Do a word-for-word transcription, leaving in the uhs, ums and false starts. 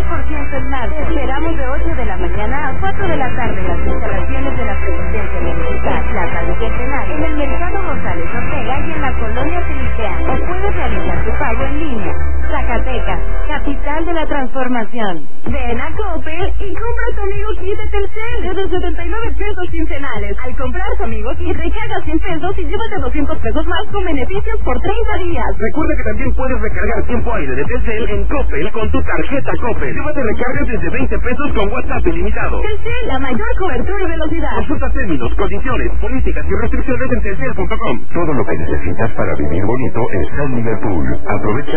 por ciento en marzo. Esperamos de ocho de la mañana a cuatro de la tarde en las instalaciones de la Presidencia Municipal, Plaza Bicentenario, en el Mercado González Ortega y en la Colonia Felipeán. O puedes realizar tu pago en línea. Zacatecas, capital de la transformación. Ven a Coppel y compra tu amigo kit de Telcel desde setenta y nueve pesos quincenales. Al comprar tu amigo kit, recarga cien pesos y llévate doscientos pesos más con beneficios por treinta días. Recuerda que también puedes recargar tiempo aire de Telcel en Coppel con tu tarjeta Coppel. Llévate recargas desde veinte pesos con WhatsApp ilimitado. Telcel, la mayor cobertura y velocidad. Consulta términos, condiciones, políticas y restricciones en telcel punto com. Todo lo que necesitas para vivir bonito está en Liverpool. Aprovecha